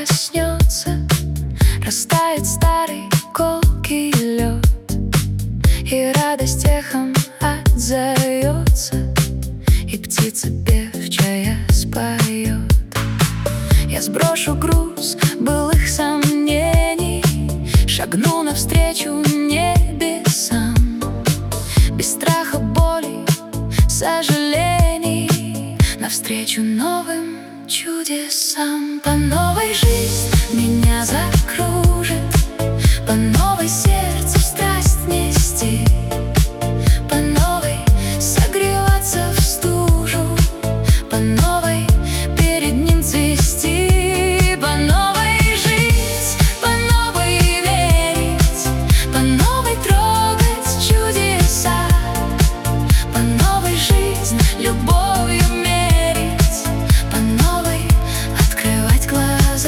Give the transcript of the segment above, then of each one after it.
проснется, растает старый колкий лед, и радость эхом отзовется, и птица певчая споет. Я сброшу груз былых сомнений, шагну навстречу небесам, без страха, боли, сожалений, навстречу новым чудесам. По новой жизнь меня закружит, по новой сердцу страсть нести, по новой согреваться в стужу, по новой перед ним цвести, по новой жить, по новой верить, по новой трогать чудеса, по новой жизнь любовью мерить, по новой открывать глаза.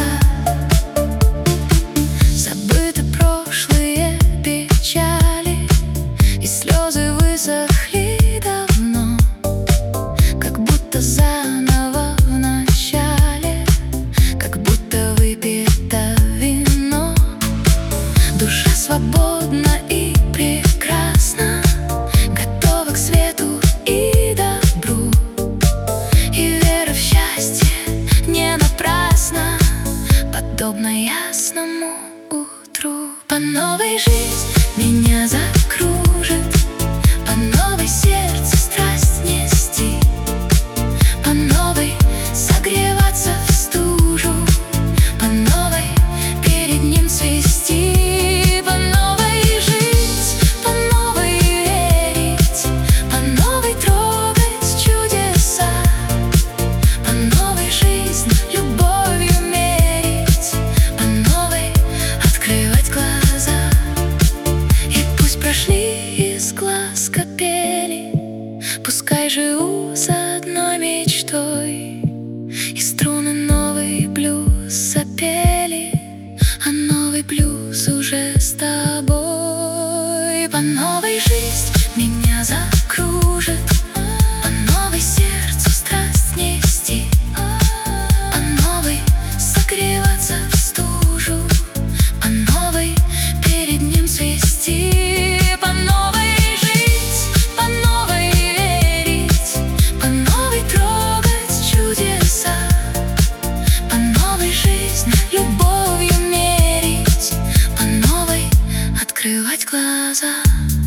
Забыты прошлые печали, и слезы высохли давно, как будто заново в начале, как будто выпито вино. Душа свободна и прекрасна, готова к свету и добру, и вера в счастье не напрасна, подобно ясному утру. По новой жизнь меня закружит, по новой сердцу страсть нести, по новой согреваться в стужу, по новой перед ним цвести, по новой жить, по новой верить, по новой трогать чудеса, по новой жизнь любовью мерить, по новой открывать глаза. И пусть прошли из глаз капели, пускай живу с одной мечтой, и струны новый блюз запели, а новый блюз уже с тобой. По новой жизнь меня закружит, по новой сердцу страсть нести, по новой согреваться в стужу, по новой перед ним цвести, по новой жить, по новой верить, по новой трогать чудеса, по новой жизнь любовью мерить, по новой открывать глаза.